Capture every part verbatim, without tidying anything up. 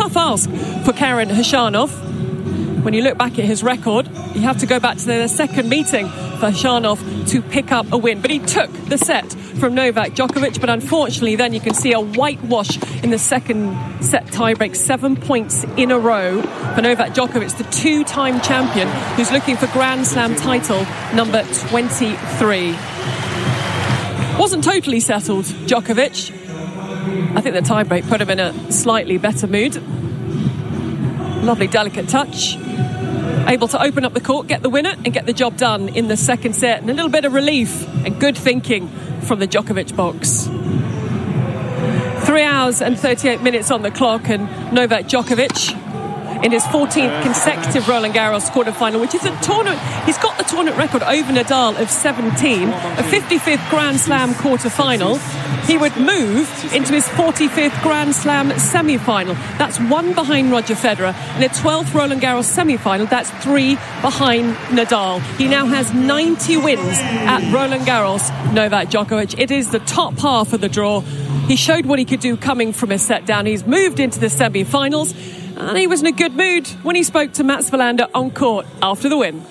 tough ask for Karen Khachanov. When you look back at his record, you have to go back to their second meeting for Khachanov to pick up a win. But he took the set from Novak Djokovic, but unfortunately then you can see a whitewash in the second set tiebreak. Seven points in a row for Novak Djokovic, the two-time champion who's looking for Grand Slam title number twenty-three. Wasn't totally settled, Djokovic. I think the tiebreak put him in a slightly better mood. Lovely delicate touch. Able to open up the court, get the winner and get the job done in the second set. And a little bit of relief and good thinking from the Djokovic box. Three hours and thirty-eight minutes on the clock, and Novak Djokovic in his fourteenth consecutive Roland Garros quarterfinal, which is a tournament. He's got the tournament record over Nadal of seventeen, a fifty-fifth Grand Slam quarterfinal. He would move into his forty-fifth Grand Slam semi-final. That's one behind Roger Federer. In a twelfth Roland Garros semi-final, that's three behind Nadal. He now has ninety wins at Roland Garros, Novak Djokovic. It is the top half of the draw. He showed what he could do coming from his set down. He's moved into the semi-finals, and he was in a good mood when he spoke to Mats Wilander on court after the win.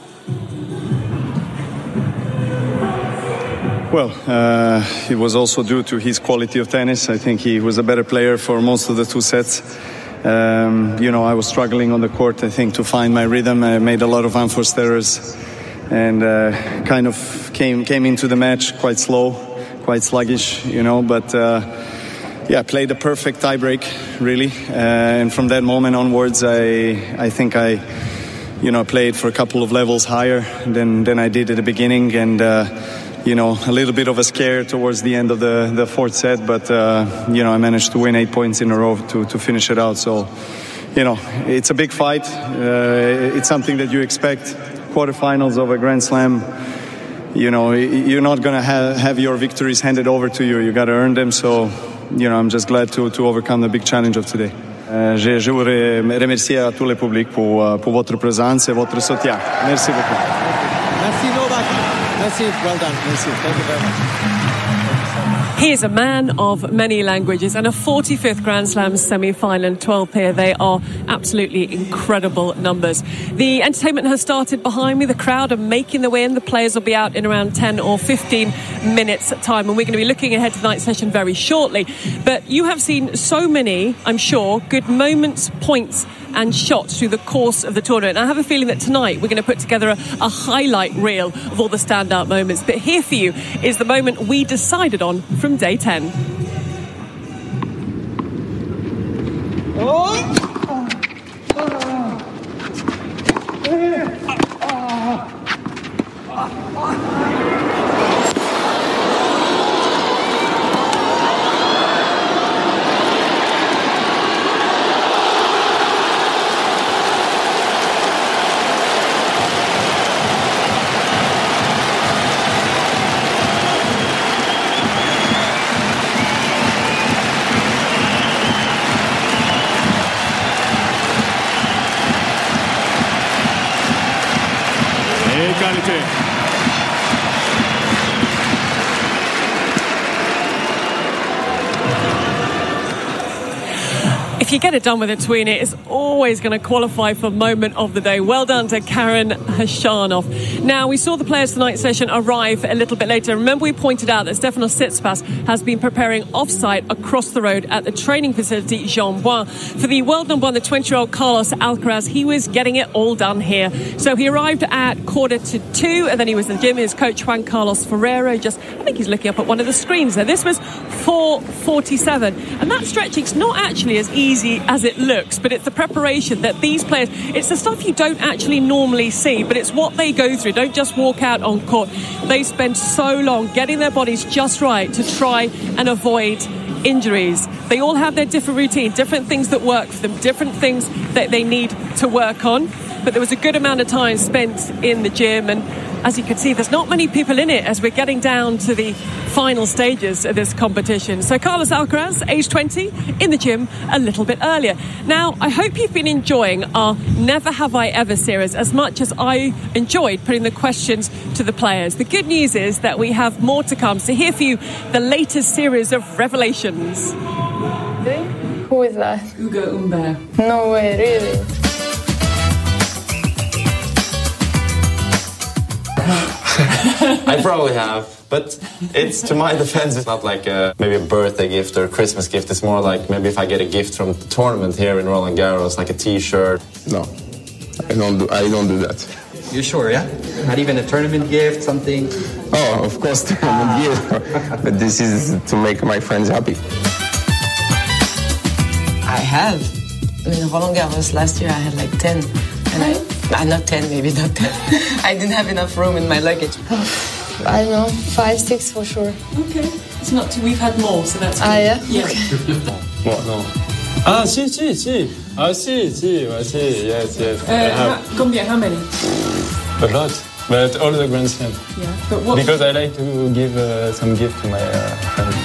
Well, uh, it was also due to his quality of tennis. I think he was a better player for most of the two sets. Um, you know, I was struggling on the court, I think, to find my rhythm. I made a lot of unforced errors and uh, kind of came came into the match quite slow, quite sluggish, you know, but uh, yeah, played a perfect tiebreak, really. Uh, and from that moment onwards, I I think I, you know, played for a couple of levels higher than, than I did at the beginning. And, uh, you know, a little bit of a scare towards the end of the, the fourth set. But, uh, you know, I managed to win eight points in a row to, to finish it out. So, you know, it's a big fight. Uh, it's something that you expect. Quarterfinals of a Grand Slam. You know, you're not going to ha- have your victories handed over to you. You got to earn them. So, you know, I'm just glad to, to overcome the big challenge of today. Euh, je, je voudrais remercier à tout le public pour, uh, pour votre présence et votre soutien. Merci beaucoup. Merci Novak. Merci, well done. Merci. Thank you very much. He is a man of many languages, and a forty-fifth Grand Slam semi-final and twelve pair. They are absolutely incredible numbers. The entertainment has started behind me. The crowd are making the way in. The players will be out in around ten or fifteen minutes time, and we're going to be looking ahead to tonight's session very shortly. But you have seen so many, I'm sure, good moments, points and shots through the course of the tournament. And I have a feeling that tonight we're going to put together a, a highlight reel of all the standout moments. But here for you is the moment we decided on from day ten. Oh. If you get it done with a tween, it is always going to qualify for moment of the day. Well done to Karen Khachanov. Now, we saw the players tonight's session arrive a little bit later. Remember, we pointed out that Stefanos Tsitsipas has been preparing off-site across the road at the training facility Jean Bouin. For the world number one, the twenty-year-old Carlos Alcaraz, he was getting it all done here. So he arrived at quarter to two, and then he was in the gym. His coach, Juan Carlos Ferrero, just, I think he's looking up at one of the screens there. This was four forty-seven, and that stretching's not actually as easy as it looks, but it's the preparation that these players, it's the stuff you don't actually normally see, but it's what they go through. Don't just walk out on court. They spend so long getting their bodies just right to try and avoid injuries. They all have their different routine, different things that work for them, different things that they need to work on. But there was a good amount of time spent in the gym, and as you can see, there's not many people in it as we're getting down to the final stages of this competition. So Carlos Alcaraz, age twenty, in the gym a little bit earlier. Now, I hope you've been enjoying our Never Have I Ever series as much as I enjoyed putting the questions to the players. The good news is that we have more to come. So here for you, the latest series of revelations. Who is that? Ugo Humbert. No way, really? I probably have, but it's, to my defense, it's not like a, maybe a birthday gift or a Christmas gift. It's more like maybe if I get a gift from the tournament here in Roland Garros, like a T-shirt. No, I don't do. I don't do that. You sure? Yeah. Not even a tournament gift, something. Oh, of course, tournament gift. But this is to make my friends happy. I have. I mean, Roland Garros last year I had like ten, and I. Uh, not ten, maybe not ten. I didn't have enough room in my luggage. I don't know, five, six for sure. Okay. It's not too, we've had more, so that's good. Ah, yeah? Yeah. What? No. Ah, si, si, si. Ah, si, si, well, si, yes, yes. Uh, combien, how many? A lot, but all the Grand Slam. Yeah, but what? Because I like to give uh, some gift to my uh, friends.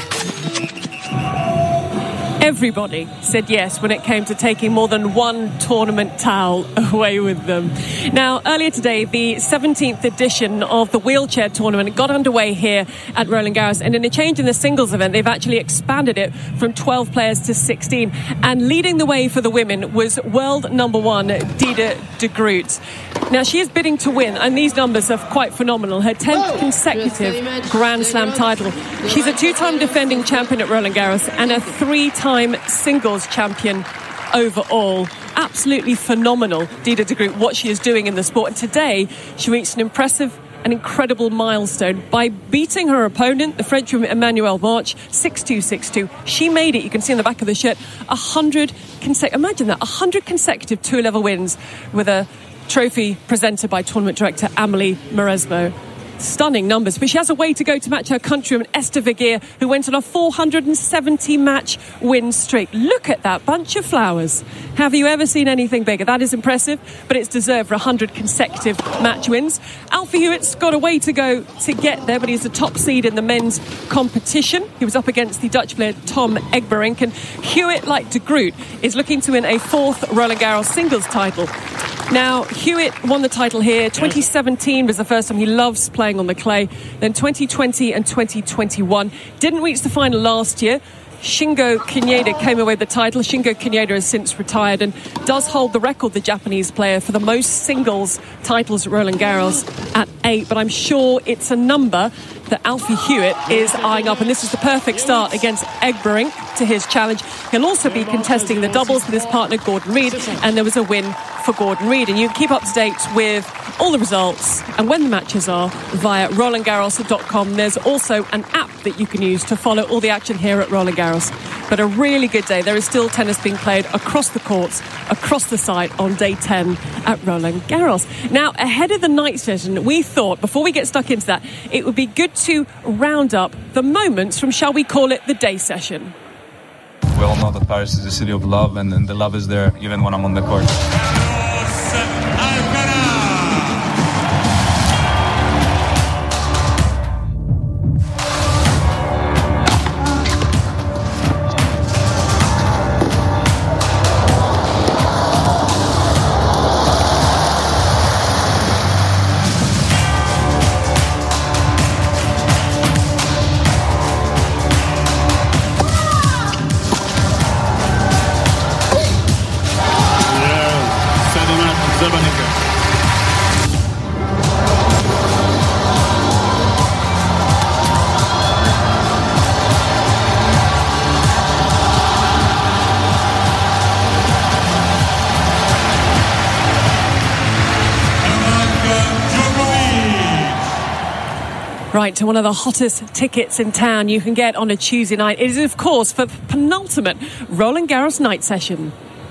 Everybody said yes when it came to taking more than one tournament towel away with them. Now, earlier today, the seventeenth edition of the wheelchair tournament got underway here at Roland Garros, and in a change in the singles event, they've actually expanded it from twelve players to sixteen. And leading the way for the women was world number one, Dida de Groot. Now, she is bidding to win, and these numbers are quite phenomenal. Her tenth consecutive Grand Slam title. She's a two-time defending champion at Roland Garros and a three-time singles champion overall. Absolutely phenomenal, Dida de Groot, what she is doing in the sport. And today, she reached an impressive and incredible milestone by beating her opponent, the Frenchwoman Emmanuelle March, six two, six two. She made it, you can see on the back of the shirt, one hundred consecutive, imagine that, one hundred consecutive two-level wins with a trophy presented by tournament director Amélie Mauresmo. Stunning numbers, but she has a way to go to match her countrywoman Esther Vergeer, who went on a four hundred seventy match win streak. Look at that bunch of flowers. Have you ever seen anything bigger? That is impressive, but it's deserved for one hundred consecutive match wins. Alfie Hewitt's got a way to go to get there, but he's the top seed in the men's competition. He was up against the Dutch player Tom Egberink, and Hewitt, like de Groot, is looking to win a fourth Roland Garros singles title. Now, Hewitt won the title here. twenty seventeen was the first time. He loves playing on the clay. Then twenty twenty and twenty twenty-one. Didn't reach the final last year. Shingo Kunieda came away with the title. Shingo Kunieda has since retired and does hold the record, the Japanese player, for the most singles titles at Roland Garros at eight. But I'm sure it's a number that Alfie Hewitt is eyeing up, and this is the perfect start against Egberink to his challenge. He'll also be contesting the doubles with his partner Gordon Reid, and there was a win for Gordon Reid. And you can keep up to date with all the results and when the matches are via Roland Garros dot com. There's also an app that you can use to follow all the action here at Roland Garros. But a really good day. There is still tennis being played across the courts, across the site on day ten at Roland Garros. Now, ahead of the night session, we thought, before we get stuck into that, it would be good to round up the moments from, shall we call it, the day session. We all know that Paris is a city of love, and, and the love is there even when I'm on the court. Right, to one of the hottest tickets in town you can get on a Tuesday night. It is, of course, for the penultimate Roland Garros night session.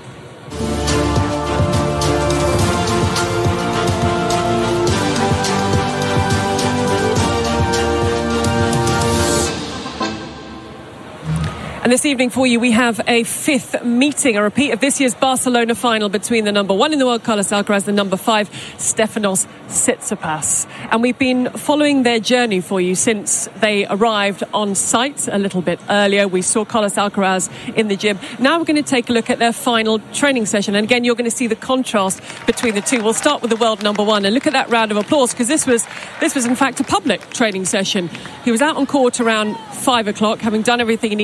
And this evening for you, we have a fifth meeting, a repeat of this year's Barcelona final between the number one in the world, Carlos Alcaraz, and the number five, Stefanos Tsitsipas. And we've been following their journey for you since they arrived on site a little bit earlier. We saw Carlos Alcaraz in the gym. Now we're going to take a look at their final training session. And again, you're going to see the contrast between the two. We'll start with the world number one. And look at that round of applause, because this was, this was in fact a public training session. He was out on court around five o'clock, having done everything he needed to do. Now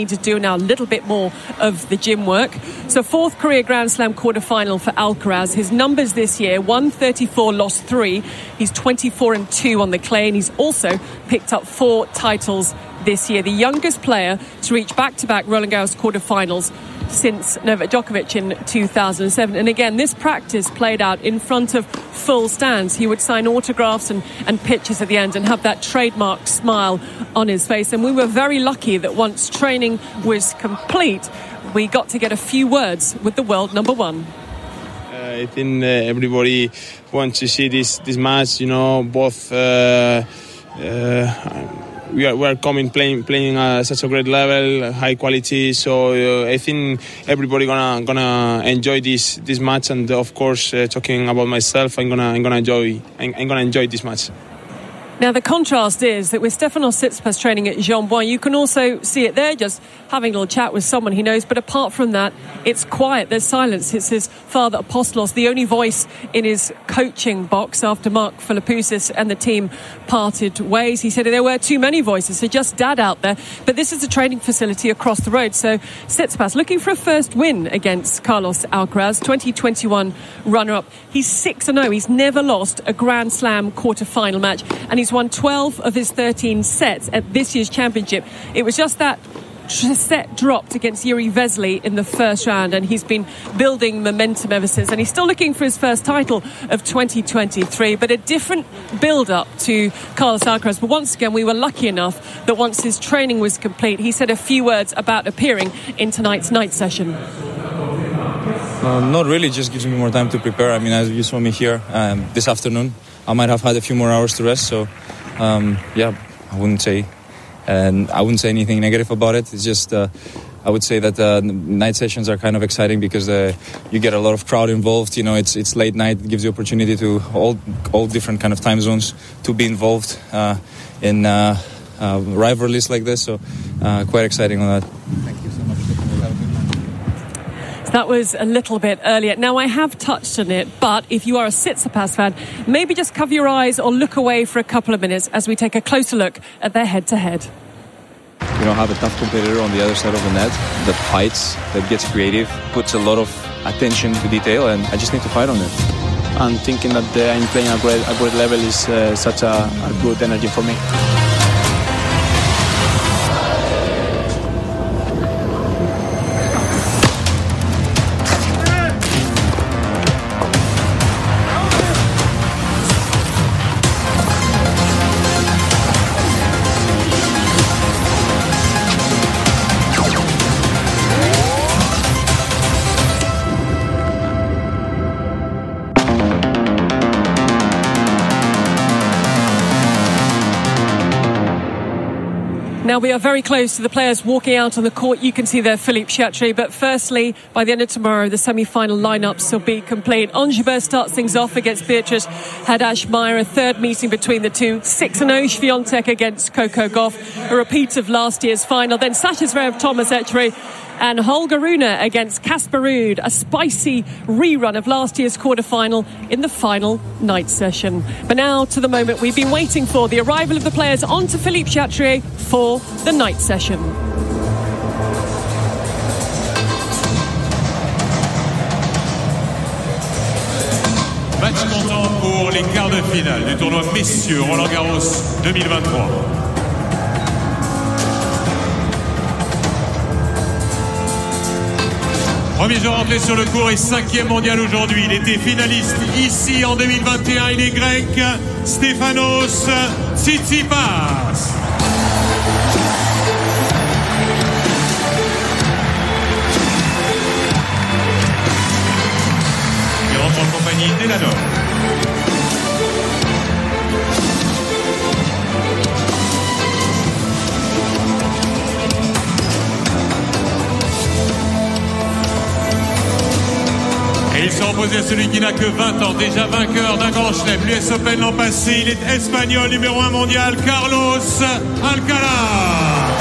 now a little bit more of the gym work. So fourth career Grand Slam quarter-final for Alcaraz. His numbers this year, won thirty-four, lost three. He's twenty-four and two on the clay, and he's also picked up four titles this year. The youngest player to reach back-to-back Roland Garros quarter-finals since Novak Djokovic in two thousand seven. And again, this practice played out in front of full stands. He would sign autographs and, and pictures at the end and have that trademark smile on his face. And we were very lucky that once training was complete, we got to get a few words with the world number one. Uh, I think uh, everybody wants to see this, this match, you know, both... Uh, uh, We are, we are coming playing playing at such a great level, high quality. So uh, I think everybody gonna gonna enjoy this this match. And of course, uh, talking about myself, I'm gonna I'm gonna enjoy I'm, I'm gonna enjoy this match. Now, the contrast is that with Stefanos Tsitsipas training at Jean-Bouin, you can also see it there, just having a little chat with someone he knows. But apart from that, it's quiet. There's silence. It's his father, Apostolos, the only voice in his coaching box after Mark Philippoussis and the team parted ways. He said there were too many voices, so just dad out there. But this is a training facility across the road. So Tsitsipas looking for a first win against Carlos Alcaraz, twenty twenty-one runner-up. He's six and oh. He's never lost a Grand Slam quarter-final match, and he's won twelve of his thirteen sets at this year's championship. It was just that set dropped against Yuri Vesely in the first round, and he's been building momentum ever since. And he's still looking for his first title of twenty twenty-three, but a different build-up to Carlos Alcaraz. But once again, we were lucky enough that once his training was complete, he said a few words about appearing in tonight's night session. Uh, not really, just gives me more time to prepare. I mean, as you saw me here um, this afternoon, I might have had a few more hours to rest. So, um, yeah, I wouldn't say, and I wouldn't say anything negative about it. It's just, uh, I would say that uh, night sessions are kind of exciting because uh, you get a lot of crowd involved. You know, it's it's late night. It gives you opportunity to all all different kind of time zones to be involved uh, in uh, uh, rivalries like this. So, uh, quite exciting on that. Thank you so much. That was a little bit earlier. Now, I have touched on it, but if you are a Tsitsipas fan, maybe just cover your eyes or look away for a couple of minutes as we take a closer look at their head-to-head. You know, have a tough competitor on the other side of the net that fights, that gets creative, puts a lot of attention to detail, and I just need to fight on it. And thinking that uh, I'm playing a great, a great level is uh, such a, a good energy for me. Now, we are very close to the players walking out on the court. You can see there Philippe Chatrier. But firstly, by the end of tomorrow, the semi-final lineups will be complete. Ons Jabeur starts things off against Beatrice Haddad-Maia, a third meeting between the two. six and oh Swiatek against Coco Gauff, a repeat of last year's final. Then Sasha Zverev, Thomas Etchery, and Holger Rune against Casper Ruud, a spicy rerun of last year's quarter-final in the final night session. But now to the moment we've been waiting for, the arrival of the players onto Philippe Chatrier for the night session. Match comptant pour les quarts de finale du tournoi Messieurs Roland Garros deux mille vingt-trois. Premier jour entré sur le court et cinquième mondial aujourd'hui. Il était finaliste ici en deux mille vingt et un. Il est grec, Stefanos Tsitsipas. Il rentre en compagnie d'Elanor. Et il s'est opposé à celui qui n'a que vingt ans, déjà vainqueur d'un grand chelem, l'U S Open l'an passé. Il est espagnol, numéro un mondial, Carlos Alcaraz.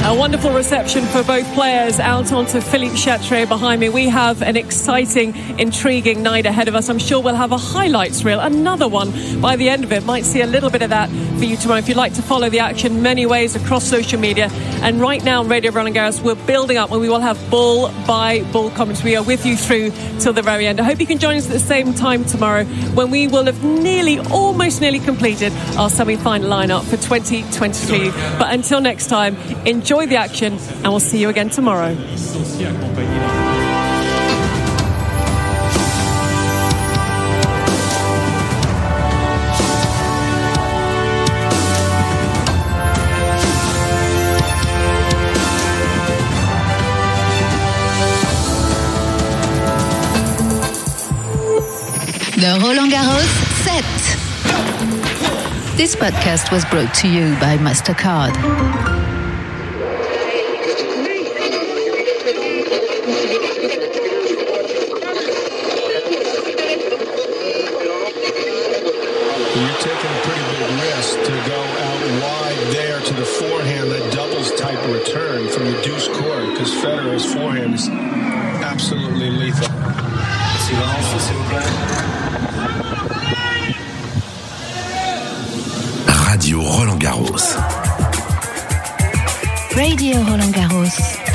A wonderful reception for both players out onto Philippe Chatrier behind me. We have an exciting, intriguing night ahead of us. I'm sure we'll have a highlights reel, another one by the end of it. Might see a little bit of that for you tomorrow if you'd like to follow the action many ways across social media. And right now on Radio Roland Garros, we're building up and we will have ball by ball comments. We are with you through till the very end. I hope you can join us at the same time tomorrow when we will have nearly, almost nearly completed our semi-final lineup for twenty twenty-three. But until next time, enjoy the action and we'll see you again tomorrow. The Roland Garros set. This podcast was brought to you by MasterCard. You're taking a pretty big risk to go out wide there to the forehand, that doubles type return from the deuce court, because Federer's forehand is absolutely lethal. Silence, s'il vous plaît. Radio Roland Garros. Radio Roland Garros.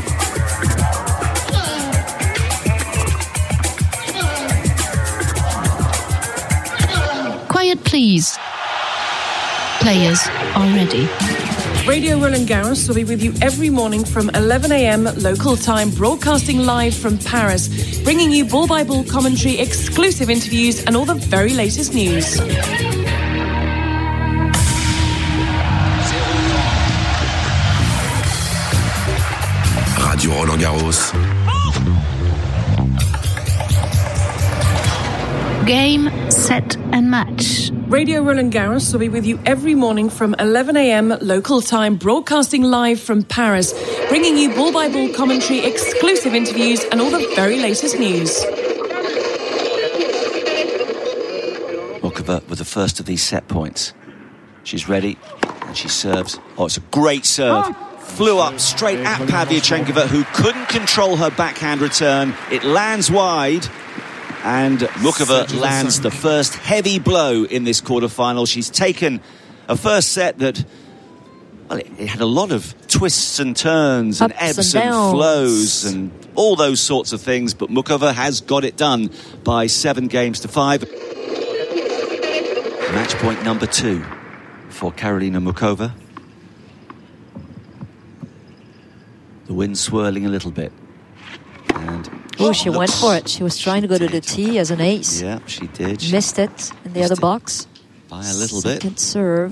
Quiet, please. Players are ready. Radio Roland Garros will be with you every morning from eleven a.m. local time, broadcasting live from Paris, bringing you ball-by-ball commentary, exclusive interviews, and all the very latest news. Radio Roland Garros. Game, set, and match. Radio Roland Garros will be with you every morning from eleven a.m. local time, broadcasting live from Paris, bringing you ball-by-ball commentary, exclusive interviews, and all the very latest news. Muchova with the first of these set points. She's ready, and she serves. Oh, it's a great serve. Flew up straight at Pavlyuchenkova, who couldn't control her backhand return. It lands wide, and Muchova lands the first heavy blow in this quarterfinal. She's taken a first set that, well, it, it had a lot of twists and turns and Ups ebbs and and, downs. flows and all those sorts of things, but Muchova has got it done by seven games to five. Match point number two for Karolina Muchova. The wind swirling a little bit. And Oh, she went for it. She was trying to go to the tee as an ace. yeah, she did. She Missed it in the other box. by a little bit. Second serve.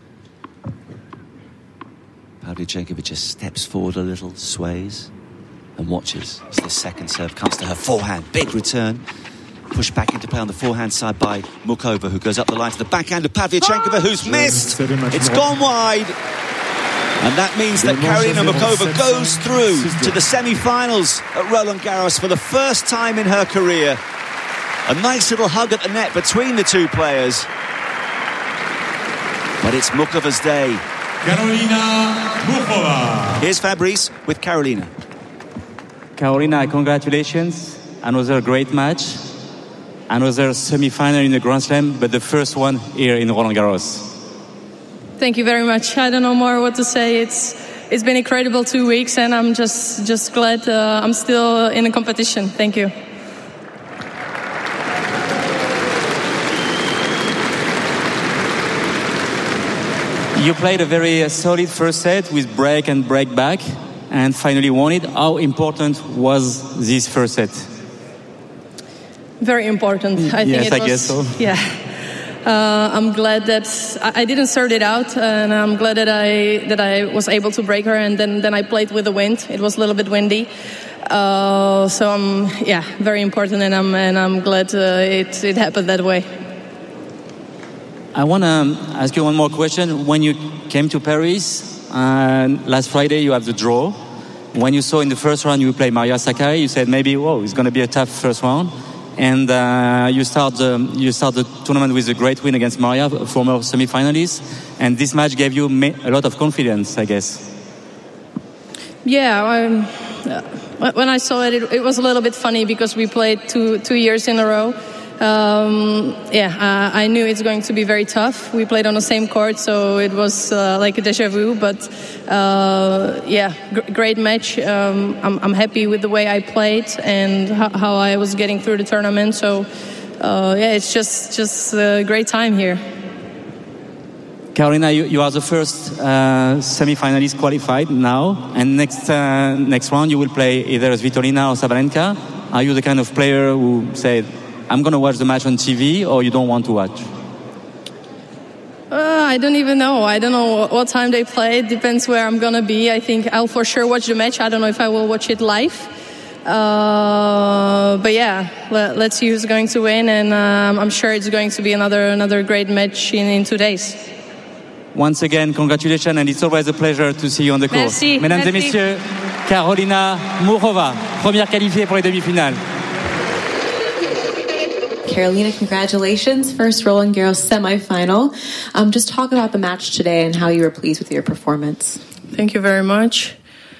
Pavlyuchenkova just steps forward a little, sways, and watches as the second serve comes to her forehand. Big return. Pushed back into play on the forehand side by Muchova, who goes up the line to the backhand of Pavlyuchenkova, who's missed. It's gone wide. And that means that Karolina Muchova goes through to the semi-finals at Roland Garros for the first time in her career. A nice little hug at the net between the two players. But it's Muchova's day. Karolina Muchova. Here's Fabrice with Karolina. Karolina, congratulations. Another great match. Another semi-final in the Grand Slam, but the first one here in Roland Garros. Thank you very much. I don't know more what to say. It's it's been incredible two weeks, and I'm just just glad uh, I'm still in the competition. Thank you. You played a very uh, solid first set with break and break back, and finally won it. How important was this first set? Very important. I think Yes, it I was, guess so. Yeah. Uh, I'm glad that I, I didn't start it out, and I'm glad that I that I was able to break her, and then, then I played with the wind. It was a little bit windy, uh, so I'm yeah very important, and I'm and I'm glad uh, it it happened that way. I want to ask you one more question. When you came to Paris uh, last Friday, you have the draw. When you saw in the first round you play Maria Sakkari, you said maybe, whoa, it's going to be a tough first round. And uh, you start the you start the tournament with a great win against Maria, a former semi-finalist. And this match gave you a lot of confidence, I guess. Yeah, I'm, uh, when I saw it, it, it was a little bit funny because we played two two years in a row. Um, yeah, uh, I knew it's going to be very tough. We played on the same court, so it was uh, like a déjà vu. But uh, yeah, g- great match. Um, I'm, I'm happy with the way I played and how, how I was getting through the tournament. So uh, yeah, it's just just a great time here. Carolina, you, you are the first uh, semi-finalist qualified now, and next uh, next round you will play either Svitolina or Sabalenka. Are you the kind of player who said, I'm going to watch the match on T V, or you don't want to watch? Uh, I don't even know. I don't know what time they play. It depends where I'm going to be. I think I'll for sure watch the match. I don't know if I will watch it live. Uh, but yeah, let, let's see who's going to win, and um, I'm sure it's going to be another another great match in, in two days. Once again, congratulations, and it's always a pleasure to see you on the court. Merci. Mesdames Merci. et messieurs, Karolina Muchova, première qualifiée pour les demi-finales. Carolina, congratulations. First Roland Garros semi-final. Um, just talk about the match today and how you were pleased with your performance. Thank you very much.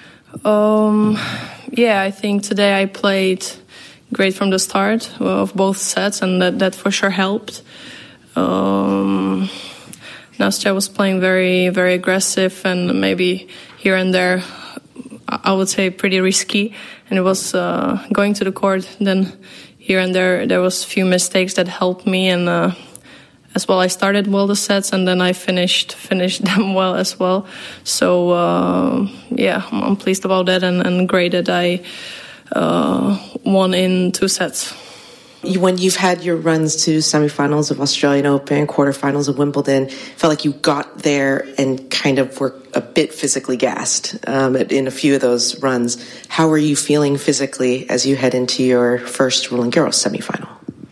Um, yeah, I think today I played great from the start of both sets, and that, that for sure helped. Um, Nastya was playing very, very aggressive, and maybe here and there, I would say pretty risky. And it was uh, going to the court, then here and there, there was a few mistakes that helped me, and uh, as well, I started well the sets, and then I finished finished them well as well. So uh, yeah, I'm pleased about that, and, and great that I uh, won in two sets. When you've had your runs to semifinals of Australian Open, quarterfinals of Wimbledon, felt like you got there and kind of were a bit physically gassed um, in a few of those runs. How are you feeling physically as you head into your first Roland Garros semifinal?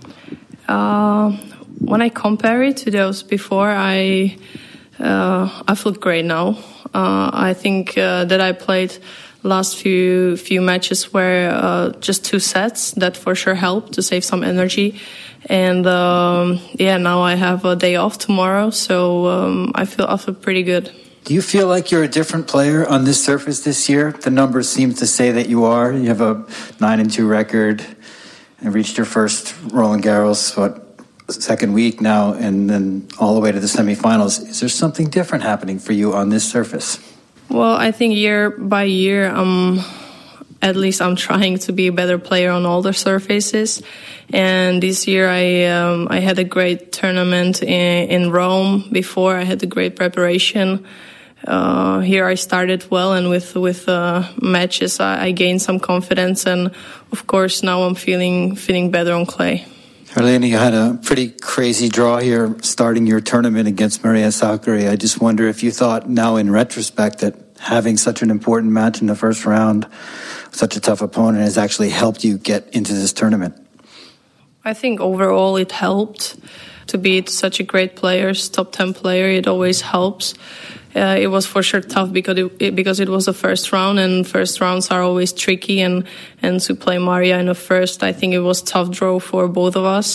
Uh, when I compare it to those before, I uh, I feel great now. Uh, I think uh, that I played last few few matches were uh, just two sets. That for sure helped to save some energy. And um, yeah, now I have a day off tomorrow, so um, I feel I feel pretty good. Do you feel like you're a different player on this surface this year? The numbers seem to say that you are. You have a nine and two record and reached your first Roland Garros, what, second week now, and then all the way to the semifinals. Is there something different happening for you on this surface? Well, I think year by year, um, at least I'm trying to be a better player on all the surfaces. And this year I um, I had a great tournament in, in Rome. Before I had a great preparation. Uh, here I started well, and with with uh, matches I, I gained some confidence. And of course now I'm feeling feeling better on clay. Carolina, you had a pretty crazy draw here starting your tournament against Maria Sakkari. I just wonder if you thought now in retrospect that having such an important match in the first round, such a tough opponent, has actually helped you get into this tournament. I think overall it helped to beat such a great player, top ten player. It always helps. Uh, it was for sure tough because it, it, because it was the first round, and first rounds are always tricky. And, and to play Maria in the first, I think it was tough draw for both of us.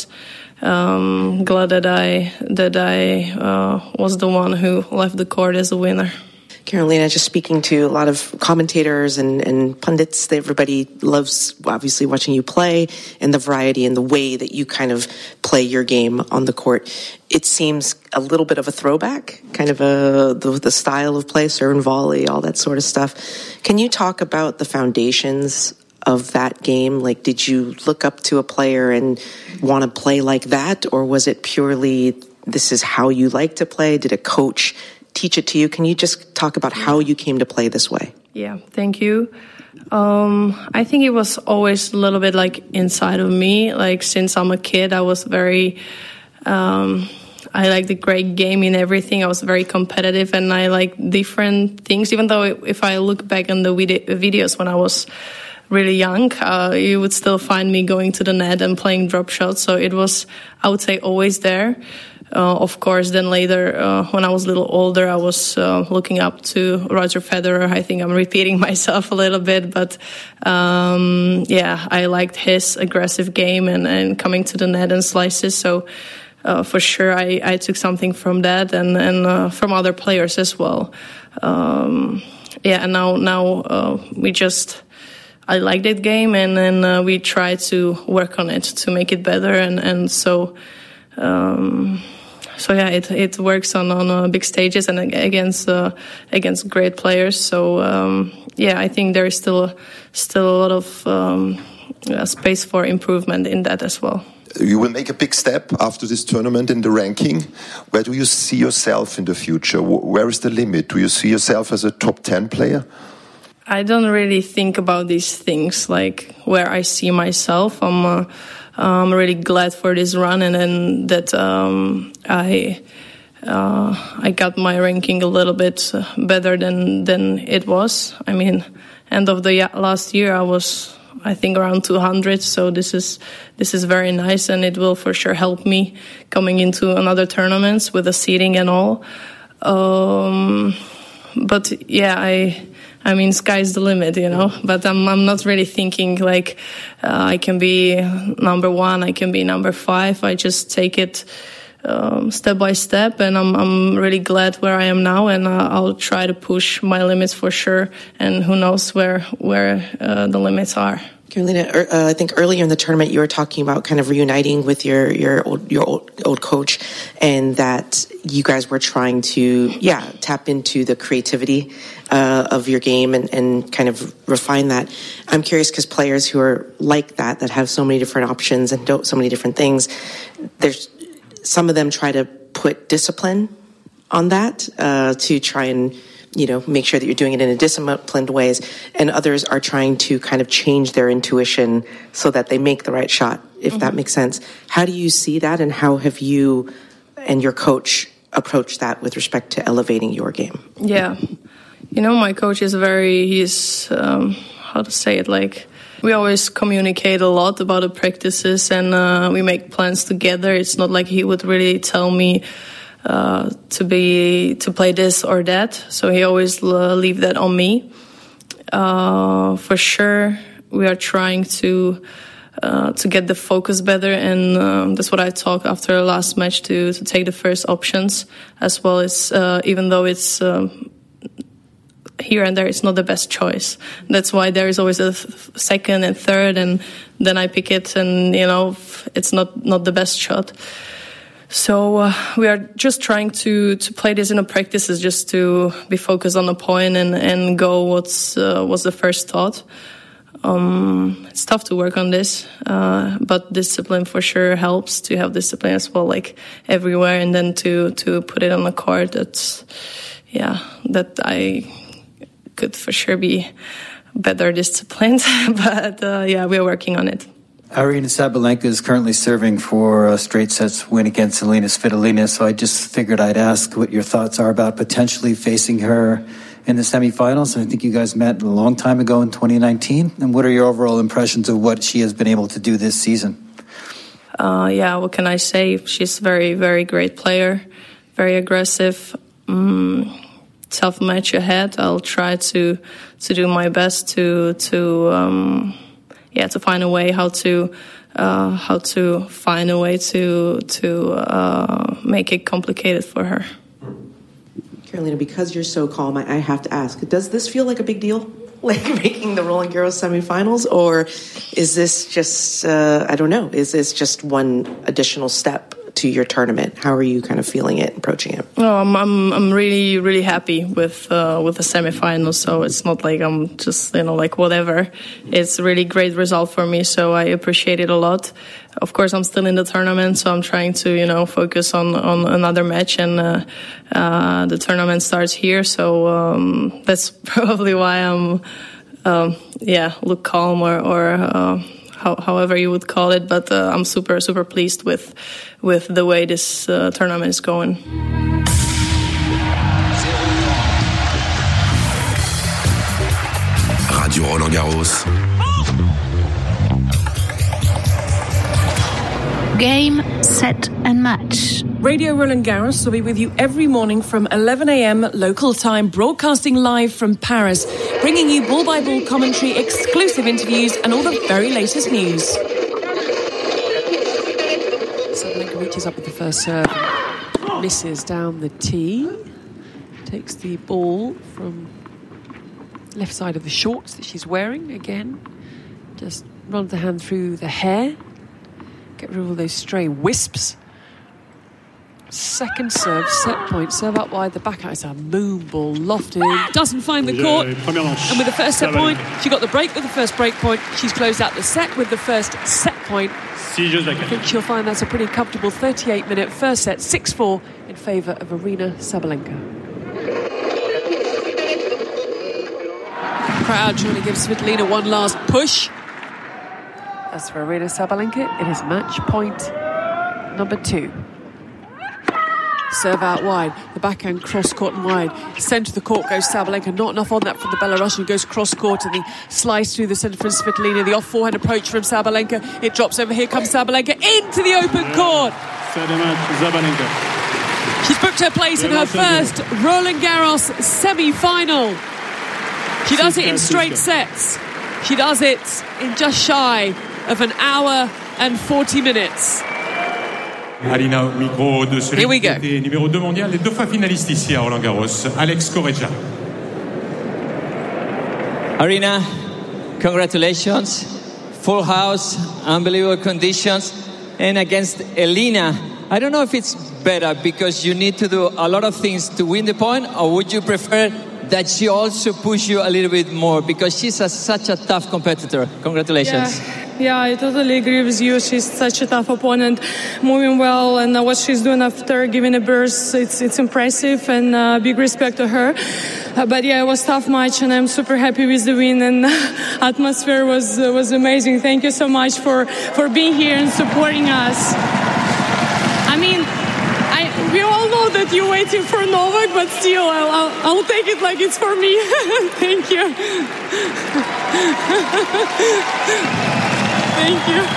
Um, glad that I that I uh, was the one who left the court as a winner. Carolina, just speaking to a lot of commentators and, and pundits, everybody loves obviously watching you play and the variety and the way that you kind of play your game on the court. It seems a little bit of a throwback, kind of a the, the style of play, serve and volley, all that sort of stuff. Can you talk about the foundations of that game? Like, did you look up to a player and want to play like that, or was it purely this is how you like to play? Did a coach teach it to you? Can you just talk about how you came to play this way? Yeah, thank you. Um, I think it was always a little bit like inside of me. Like since I'm a kid, I was very, um, I liked the great game in everything. I was very competitive, and I like different things. Even though if I look back on the video, videos when I was really young, uh, you would still find me going to the net and playing drop shots. So it was, I would say, always there. Uh, of course, then later, uh, when I was a little older, I was uh, looking up to Roger Federer. I think I'm repeating myself a little bit, but um, yeah, I liked his aggressive game and, and coming to the net and slices. So uh, for sure, I, I took something from that and, and uh, from other players as well. Um, yeah, and now now uh, we just I like that game, and then uh, we try to work on it to make it better, and and so. Um, So yeah, it it works on on uh, big stages and against uh, against great players. So um, yeah, I think there is still still a lot of um, uh, space for improvement in that as well. You will make a big step after this tournament in the ranking. Where do you see yourself in the future? Where is the limit? Do you see yourself as a top ten player? I don't really think about these things like where I see myself. I'm. Uh, I'm really glad for this run, and then that um, I uh, I got my ranking a little bit better than than it was. I mean, end of the last year I was I think around two hundred. So this is this is very nice, and it will for sure help me coming into another tournaments with the seeding and all. Um, but yeah, I. I mean, sky's the limit, you know, but I'm I'm not really thinking like uh, I can be number one, I can be number five. I just take it um, step by step, and I'm I'm really glad where I am now, and uh, I'll try to push my limits for sure, and who knows where where uh, the limits are. Carolina, uh, I think earlier in the tournament you were talking about kind of reuniting with your your old, your old, old coach, and that you guys were trying to yeah tap into the creativity uh, of your game and, and kind of refine that. I'm curious because players who are like that, that have so many different options and do so many different things, there's some of them try to put discipline on that uh, to try and. You know, make sure that you're doing it in a disciplined ways, and others are trying to kind of change their intuition so that they make the right shot, if mm-hmm. that makes sense. How do you see that, and how have you and your coach approached that with respect to elevating your game? Yeah. You know, my coach is very, he's, um, how to say it, like, we always communicate a lot about the practices, and uh, we make plans together. It's not like he would really tell me, Uh, to be to play this or that, so he always uh, leave that on me. Uh, for sure, we are trying to uh, to get the focus better, and um, that's what I talked after the last match to to take the first options as well as uh, even though it's. Um, here and there, it's not the best choice. That's why there is always a th- second and third, and then I pick it, and you know, it's not not the best shot. So uh, we are just trying to, to play this in the practices, just to be focused on the point and, and go what's uh, what's the first thought. Um, it's tough to work on this, uh, but discipline for sure helps to have discipline as well, like everywhere, and then to, to put it on the court. That's yeah, that I could for sure be better disciplined, but uh, yeah, we are working on it. Aryna Sabalenka is currently serving for a straight sets win against Elina Svitolina, so I just figured I'd ask what your thoughts are about potentially facing her in the semifinals. I think you guys met a long time ago in twenty nineteen. And what are your overall impressions of what she has been able to do this season? Uh, yeah, what can I say? She's a very, very great player, very aggressive. Um, tough match ahead. I'll try to to do my best to to. Um, Yeah, to find a way how to uh, how to find a way to to uh, make it complicated for her. Carolina, because you're so calm, I, I have to ask: does this feel like a big deal, like making the Roland Garros semifinals, or is this just uh, I don't know? Is this just one additional step to your tournament? How are you kind of feeling it, approaching it? Oh, I'm I'm, I'm really really happy with uh, with the semifinals. So it's not like I'm just you know like whatever. It's a really great result for me. So I appreciate it a lot. Of course, I'm still in the tournament, so I'm trying to you know focus on on another match, and uh, uh, the tournament starts here. So um, that's probably why I'm um, yeah look calm or. or uh, How, however you would call it, but uh, I'm super, super pleased with with the way this uh, tournament is going. Radio Roland Garros. Game, set and match. Radio Roland Garros will be with you every morning from eleven a.m. local time, broadcasting live from Paris, bringing you ball-by-ball commentary, exclusive interviews and all the very latest news. Sabalenka reaches up with the first serve, misses down the tee, takes the ball from left side of the shorts that she's wearing. Again, just run the hand through the hair, get rid of all those stray wisps. Second serve, set point, serve up wide, the backhand is a moon ball, lofted, doesn't find the court, and with the first set point, she got the break with the first break point, she's closed out the set with the first set point. I think she'll find that's a pretty comfortable thirty-eight minute first set, six four in favour of Aryna Sabalenka. Crowd trying to give Svitolina one last push. As for Aryna Sabalenka, it is match point number two. Serve out wide, the backhand cross court and wide. Centre of the court goes Sabalenka, not enough on that from the Belarusian, goes cross court and the slice through the centre from Svitolina. The off forehand approach from Sabalenka, it drops over, here comes Sabalenka into the open court. She's booked her place in her first Roland Garros semi-final. She does it in straight sets. She does it in just shy of an hour and forty minutes. Aryna, au micro de celui qui était numéro deux mondial, et deux fois finaliste ici à Roland Garros, Alex Correggia. Aryna, congratulations. Full house, unbelievable conditions. And against Elina, I don't know if it's better because you need to do a lot of things to win the point, or would you prefer that she also push you a little bit more because she's a, such a tough competitor? Congratulations. Yeah. Yeah, I totally agree with you. She's such a tough opponent, moving well, and uh, what she's doing after giving a burst, it's it's impressive, and uh, big respect to her. Uh, but yeah, it was a tough match, and I'm super happy with the win, and atmosphere was uh, was amazing. Thank you so much for, for being here and supporting us. I mean, I we all know that you're waiting for Novak, but still, I'll, I'll, I'll take it like it's for me. Thank you. Thank you.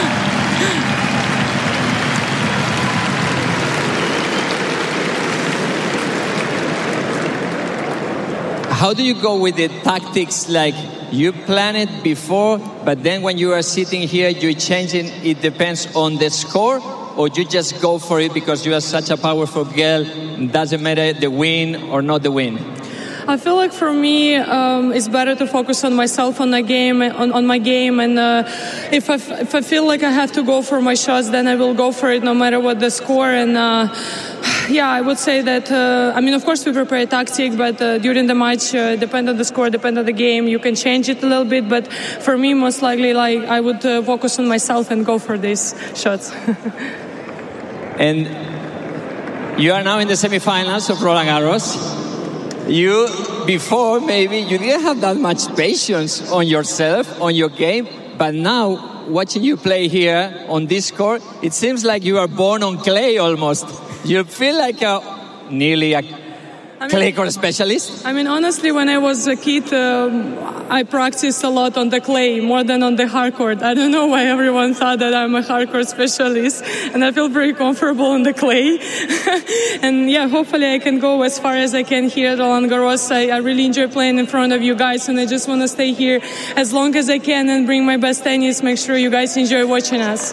How do you go with the tactics? Like you plan it before, but then when you are sitting here, you're changing. It depends on the score, or you just go for it because you are such a powerful girl. Doesn't matter the win or not the win. I feel like for me, um, it's better to focus on myself, on my game, on, on my game. And uh, if I if I feel like I have to go for my shots, then I will go for it, no matter what the score. And uh, yeah, I would say that. Uh, I mean, of course, we prepare a tactic, but uh, during the match, uh, depend on the score, depend on the game, you can change it a little bit. But for me, most likely, like I would uh, focus on myself and go for these shots. And you are now in the semifinals of Roland Garros. You, before, maybe you didn't have that much patience on yourself, on your game, but now, watching you play here on this court, it seems like you are born on clay almost. You feel like a, nearly a I mean, clay court specialist? I mean, honestly, when I was a kid, um, I practiced a lot on the clay, more than on the hard court. I don't know why everyone thought that I'm a hard court specialist, and I feel very comfortable on the clay. And yeah, hopefully I can go as far as I can here at Roland Garros. I, I really enjoy playing in front of you guys, and I just want to stay here as long as I can and bring my best tennis, make sure you guys enjoy watching us.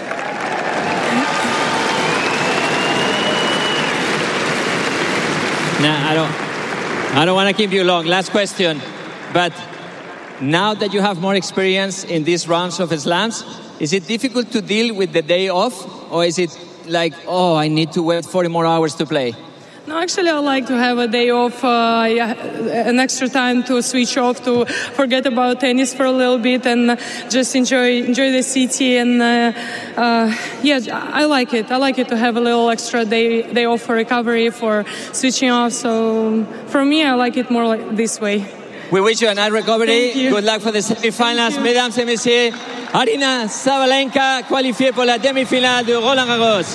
Nah, I don't. I don't want to keep you long. Last question, but now that you have more experience in these rounds of slams, is it difficult to deal with the day off, or is it like, oh, I need to wait forty more hours to play? No, actually, I like to have a day off, uh, yeah, an extra time to switch off, to forget about tennis for a little bit, and just enjoy enjoy the city. And uh, uh, yeah, I like it. I like it to have a little extra day day off for recovery, for switching off. So for me, I like it more like this way. We wish you a nice recovery. Good luck for the semi-finals, mesdames et messieurs. Aryna Sabalenka qualifiée pour la demi-finale de Roland Garros.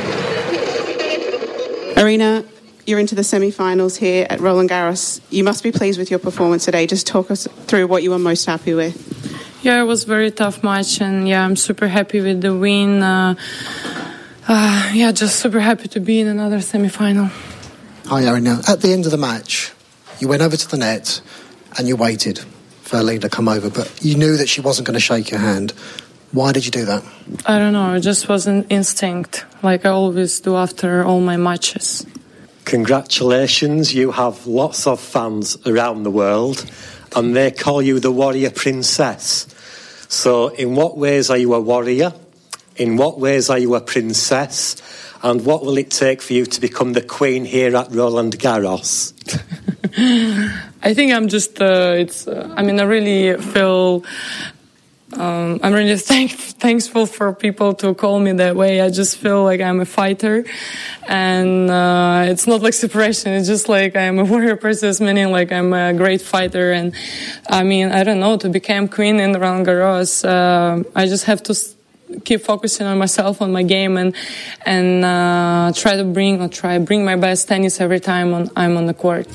Aryna, you're into the semi-finals here at Roland Garros. You must be pleased with your performance today. Just talk us through what you were most happy with. Yeah, it was a very tough match, and yeah, I'm super happy with the win. Uh, uh, yeah, just super happy to be in another semi-final. Hi, Aryna. At the end of the match, you went over to the net and you waited for Elina to come over, but you knew that she wasn't going to shake your hand. Why did you do that? I don't know. It just was an instinct, like I always do after all my matches. Congratulations. You have lots of fans around the world. and they call you the warrior princess. So in what ways are you a warrior? In what ways are you a princess? And what will it take for you to become the queen here at Roland Garros? I think I'm just, uh, it's, uh, I mean, I really feel, um, I'm really thank- thankful for people to call me that way. I just feel like I'm a fighter, and uh, it's not like separation. It's just like I'm a warrior princess, meaning like I'm a great fighter. And I mean, I don't know, to become queen in Roland Garros, uh, I just have to keep focusing on myself, on my game, and and uh, try to bring or try bring my best tennis every time on, I'm on the court.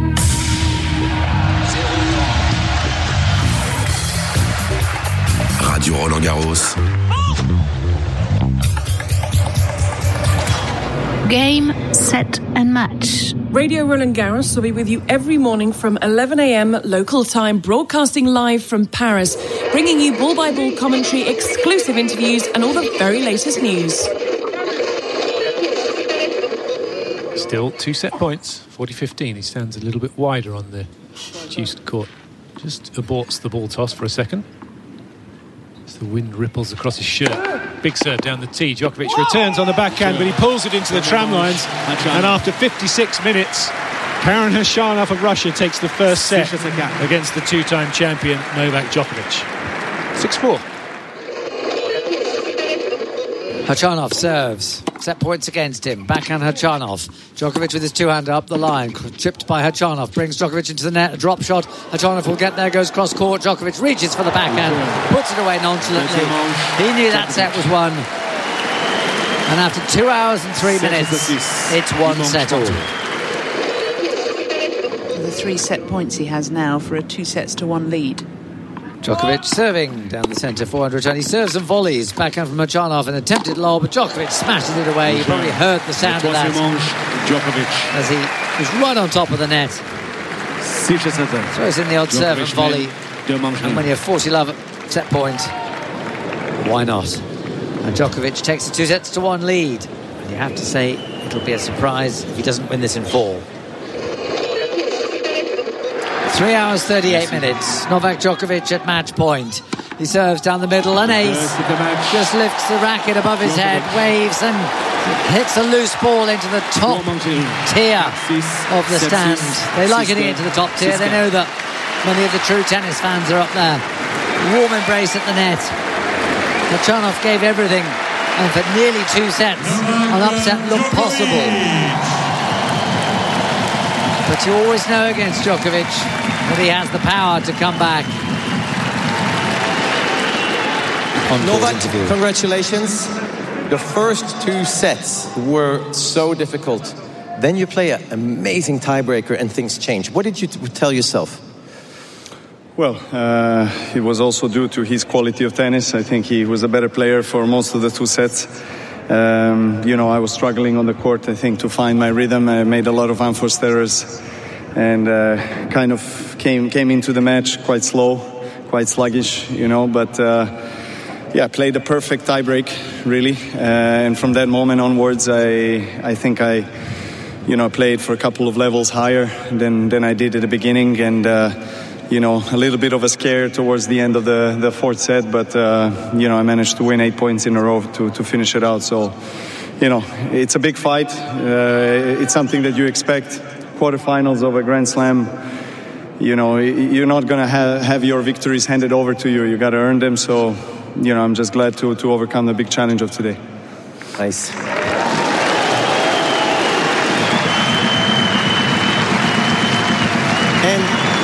Radio Roland Garros. Game, set and match. Radio Roland Garros will be with you every morning from eleven a.m. local time, broadcasting live from Paris, bringing you ball-by-ball commentary, exclusive interviews and all the very latest news. Still two set points, forty fifteen. He stands a little bit wider on the juiced court. Just aborts the ball toss for a second. As the wind ripples across his shirt. Big serve down the tee. Djokovic returns on the backhand, but he pulls it into the tram lines. And after fifty-six minutes, Karen Khachanov of Russia takes the first set against the two-time champion Novak Djokovic. six four. Khachanov serves. Set points against him. Backhand Khachanov. Djokovic with his two-hander up the line. Tripped by Khachanov. Brings Djokovic into the net. A drop shot. Khachanov will get there. Goes cross-court. Djokovic reaches for the backhand. Puts it away nonchalantly. He knew that set was won. And after two hours and three minutes, it's one set all. The three set points he has now for a two sets to one lead. Djokovic serving down the centre, four hundred return. He serves and volleys. Backhand from Khachanov, an attempted lob, but Djokovic smashes it away. You probably heard the sound of that as he was right on top of the net. Throws in the odd serve and volley. And when you have forty love set point, why not? And Djokovic takes the two sets to one lead. And you have to say it'll be a surprise if he doesn't win this in four. Three hours, thirty-eight minutes. Novak Djokovic at match point. He serves down the middle, an ace. Just lifts the racket above his head, waves and hits a loose ball into the top tier of the stand. They like hitting it into the top tier. They know that many of the true tennis fans are up there. Warm embrace at the net. Khachanov gave everything, and for nearly two sets, an upset looked possible. But you always know against Djokovic that he has the power to come back. Novak, congratulations. The first two sets were so difficult. Then you play an amazing tiebreaker and things change. What did you t- tell yourself? Well, uh, it was also due to his quality of tennis. I think he was a better player for most of the two sets. Um, you know, I was struggling on the court, I think, to find my rhythm. I made a lot of unforced errors and uh, kind of came came into the match quite slow, quite sluggish, you know, but uh, yeah, played a perfect tiebreak, really. Uh, and from that moment onwards, I I think I, you know, played for a couple of levels higher than, than I did at the beginning. And, uh, you know, a little bit of a scare towards the end of the, the fourth set, but, uh, you know, I managed to win eight points in a row to, to finish it out. So, you know, it's a big fight. Uh, it's something that you expect. Quarterfinals of a Grand Slam, you know, you're not going to ha- have your victories handed over to you. You got to earn them. So, you know, I'm just glad to, to overcome the big challenge of today. Nice. And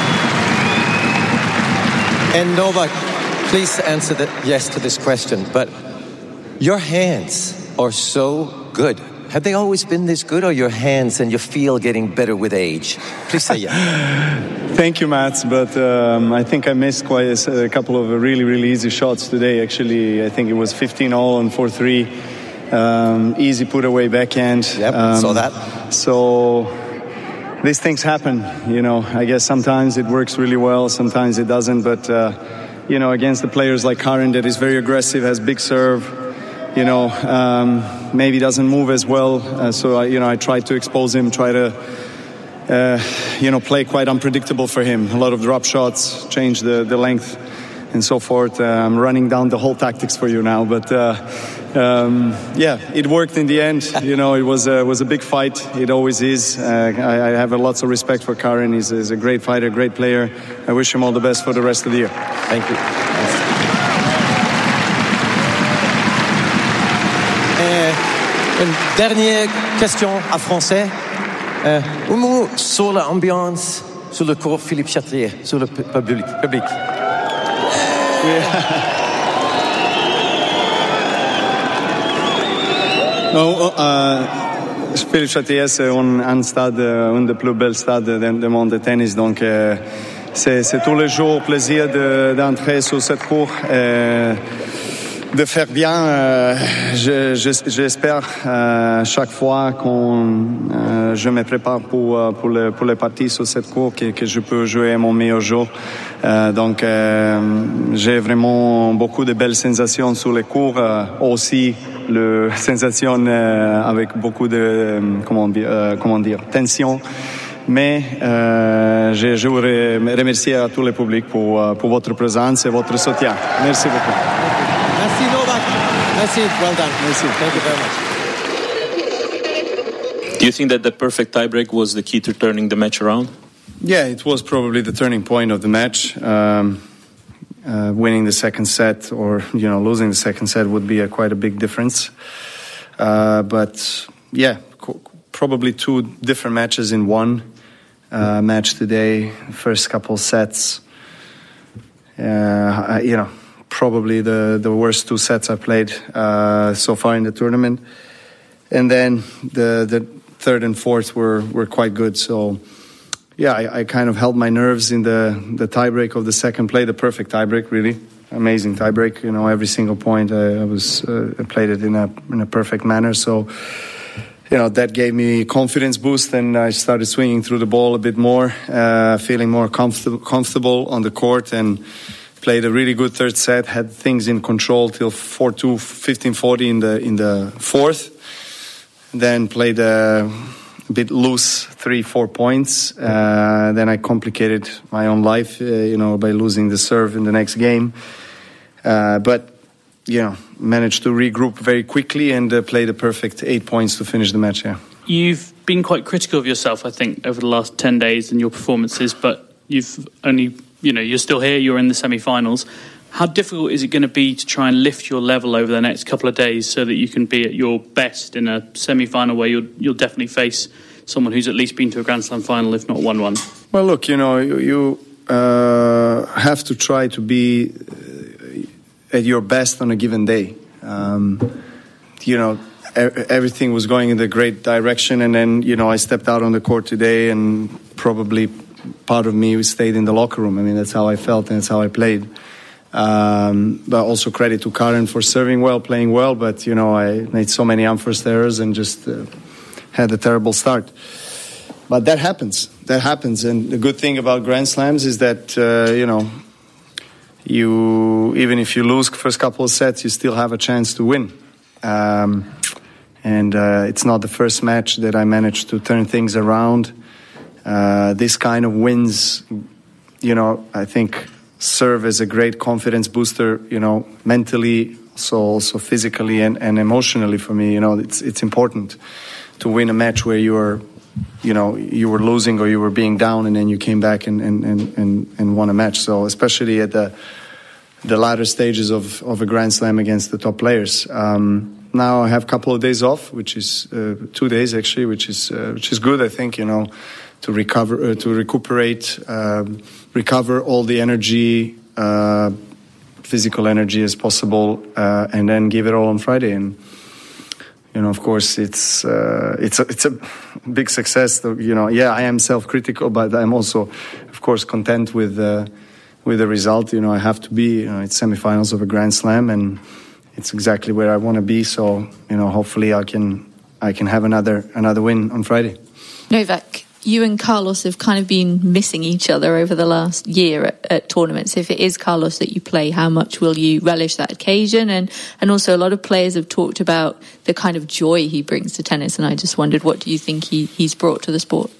And Novak, please answer the yes to this question. But your hands are so good. Have they always been this good, or your hands and your feel getting better with age? Please say yes. Thank you, Mats. But um, I think I missed quite a, a couple of really, really easy shots today. Actually, I think it was fifteen all and four three. Um, easy put away backhand. Yep, um, saw that. So these things happen, you know. I guess sometimes it works really well, sometimes it doesn't. But, uh, you know, against the players like Karen that is very aggressive, has big serve, you know, um, maybe doesn't move as well. Uh, so, I, you know, I try to expose him, try to, uh, you know, play quite unpredictable for him. A lot of drop shots, change the, the length and so forth. Uh, I'm running down the whole tactics for you now, but uh, um, yeah, it worked in the end. You know, it was a, was a big fight. It always is. Uh, I, I have a lots of respect for Karen. He's, he's a great fighter, great player. I wish him all the best for the rest of the year. Thank you. Et une dernière question en français. Euh, un mot sur l'ambiance, sur le cours Philippe Chatrier, sur le public. public. No, uh, Philippe Chatrier, c'est un, un stade, un des plus belles stades du monde de tennis. Donc, euh, c'est, c'est tous les jours plaisir de, d'entrer sur cette cour. Euh, de faire bien, euh, je, je, j'espère euh, chaque fois qu'on euh, je me prépare pour pour les pour les parties sur cette cour que, que je peux jouer mon meilleur jeu. Euh, donc euh, j'ai vraiment beaucoup de belles sensations sur les cours, euh, aussi le sensation euh, avec beaucoup de euh, comment dire euh, comment dire tension. Mais euh, je, je voudrais remercier à tout le public pour pour votre présence et votre soutien. Merci beaucoup. Merci Novak. Merci, well done. Merci. Thank you very much. Do you think that the perfect tiebreak was the key to turning the match around? Yeah, it was probably the turning point of the match. Um, uh, winning the second set, or you know, losing the second set would be a, quite a big difference. Uh, but yeah, co- probably two different matches in one uh, match today. First couple sets, uh, you know. Probably the, the worst two sets I played uh, so far in the tournament, and then the the third and fourth were, were quite good. So yeah, I, I kind of held my nerves in the the tiebreak of the second play, the perfect tiebreak, really amazing tiebreak. You know, every single point I, I was uh, I played it in a in a perfect manner. So you know, that gave me confidence boost, and I started swinging through the ball a bit more, uh, feeling more comfortable comfortable on the court, and played a really good third set, had things in control till four two, fifteen forty in the in the fourth. Then played a, a bit loose, three, four points. Uh, then I complicated my own life, uh, you know, by losing the serve in the next game. Uh, but, you know, managed to regroup very quickly and uh, play the perfect eight points to finish the match, yeah. You've been quite critical of yourself, I think, over the last ten days and your performances, but you've only... You know, you're still here, you're in the semi-finals. How difficult is it going to be to try and lift your level over the next couple of days so that you can be at your best in a semi-final where you'll, you'll definitely face someone who's at least been to a Grand Slam final, if not won one? Well, look, you know, you, you uh, have to try to be at your best on a given day. Um, you know, everything was going in the great direction, and then, you know, I stepped out on the court today and probably... part of me stayed in the locker room. I mean, that's how I felt and that's how I played. Um, but also credit to Karen for serving well, playing well. But, you know, I made so many unforced errors and just uh, had a terrible start. But that happens. That happens. And the good thing about Grand Slams is that, uh, you know, you even if you lose the first couple of sets, you still have a chance to win. Um, and uh, it's not the first match that I managed to turn things around. Uh, this kind of wins, you know, I think serve as a great confidence booster, you know, mentally, so also physically and, and emotionally for me. You know, it's it's important to win a match where you are, you know, you were losing or you were being down and then you came back and, and, and, and, and won a match. So especially at the the latter stages of, of a Grand Slam against the top players. Um, now I have a couple of days off, which is uh, two days actually, which is uh, which is good, I think, you know, to recover, uh, to recuperate, um, recover all the energy, uh, physical energy as possible, uh, and then give it all on Friday. And you know, of course, it's uh, it's a, it's a big success. You know, yeah, I am self-critical, but I'm also, of course, content with uh, with the result. You know, I have to be. You know, it's semifinals of a Grand Slam, and it's exactly where I want to be. So, you know, hopefully, I can I can have another another win on Friday. Novak, you and Carlos have kind of been missing each other over the last year at, at tournaments. If it is Carlos that you play, how much will you relish that occasion? And and also a lot of players have talked about the kind of joy he brings to tennis, and I just wondered, what do you think he, he's brought to the sport?